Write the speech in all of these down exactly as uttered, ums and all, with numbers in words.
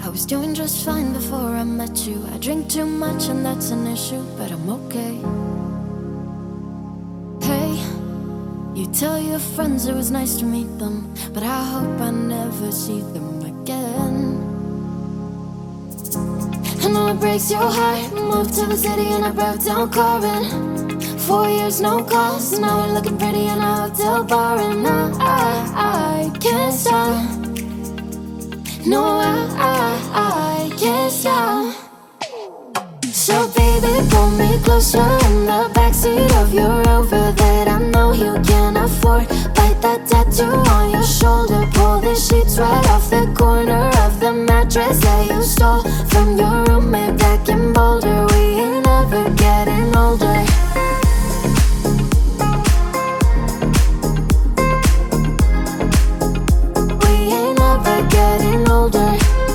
was doing just fine before I met you. I drink too much and that's an issue, but I'm okay. Hey, you tell your friends it was nice to meet them, but I hope I never see them again. I know it breaks your heart. Moved to the city and I broke down Corbin. Four years no calls, now we're looking pretty in a hotel bar. And I, I, I can't stop. No, I, I, I can't stop. So baby, pull me closer in the backseat of your Rover that I know you can't afford. Bite that tattoo on your shoulder. Pull the sheets right off the corner of the mattress that you stole from your roommate back in Boulder. We ain't ever getting older. We ain't ever getting older.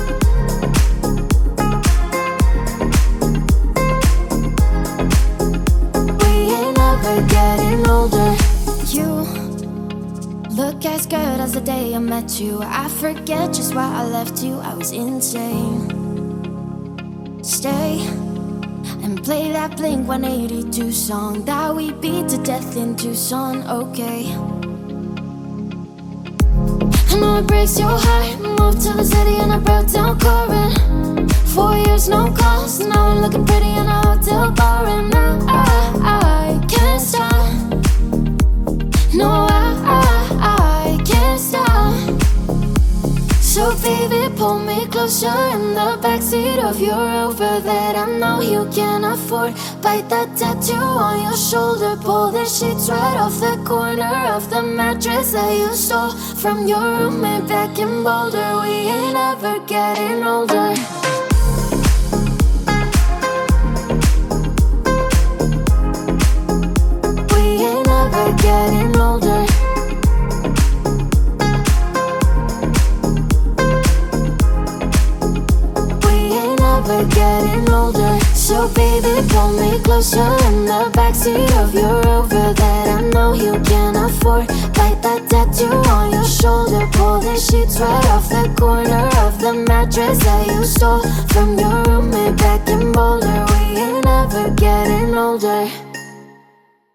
Getting older. You look as good as the day I met you. I forget just why I left you. I was insane. Stay and play that Blink one eighty-two song that we beat to death in Tucson. Okay, I know it breaks your heart. Moved to the city and I broke down Corbin. Four years no calls, now we're looking pretty in a hotel bar. And I, I, I can't stop. No, I, I, I can't stop. So baby, pull me closer in the backseat of your Rover that I know you can't afford. Bite that tattoo on your shoulder. Pull the sheets right off the corner of the mattress that you stole from your roommate back in Boulder. We ain't ever getting older. Getting older. We ain't ever getting older. So baby, pull me closer in the backseat of your Rover that I know you can't afford. Bite that tattoo on your shoulder. Pull the sheets right off the corner of the mattress that you stole from your roommate back in Boulder. We ain't ever getting older.